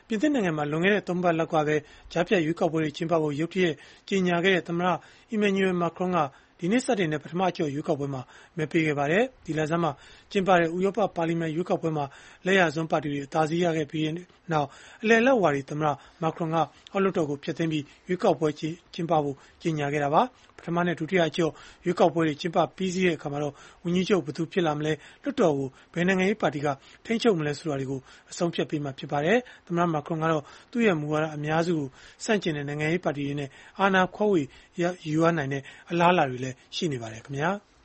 ပြင်သစ်နိုင်ငံမှာလွန်ခဲ့တဲ့ 3 ပတ်လောက်ကပဲကြားဖြတ်ရွေးကောက်ပွဲတွေကျင်းပဖို့ရုတ်တရက်ကြေညာခဲ့တဲ့သမ္မတ Emmanuel Macron ကဒီနေ့စတင်တဲ့ပထမအကျော့ရွေးကောက်ပွဲမှာမဲပေးခဲ့ပါတယ်။ ဒီလဆန်းမှာကျင်းပတဲ့ဥရောပပါလီမန်ရွေးကောက်ပွဲမှာလက်ယာစွန်းပါတီတွေအသာစီးရခဲ့ပြီးနောက်အလယ်အလတ်ဝါဒီသမ္မတ Macron ကအောက်လွှတ်တော်ကိုဖျက်သိမ်းပြီးရွေးကောက်ပွဲကျင်းပဖို့ကြေညာခဲ့တာပါ။ ပထမနဲ့ဒုတိယအကျော့ရွေးကောက်ပွဲတွေကျင်းပပြီးစီးတဲ့အခါမှာတော့ဝန်ကြီးချုပ်ဘယ်သူဖြစ်လာမလဲလွှတ်တော်ကိုဘယ်နိုင်ငံရေးပါတီကထိန်းချုပ်မလဲဆိုတာတွေကိုအဆုံးဖြတ်ပေးမှာဖြစ်ပါတယ်။ သမ္မတ Macron ကတော့သူ့ရဲ့မူဝါဒအများစုကိုဆန့်ကျင်တဲ့နိုင်ငံရေးပါတီတွေနဲ့အာဏာခွဲဝေယူရနိုင်တဲ့အလားအလာတွေလည်းရှိနေပါတယ်ခင်ဗျာ။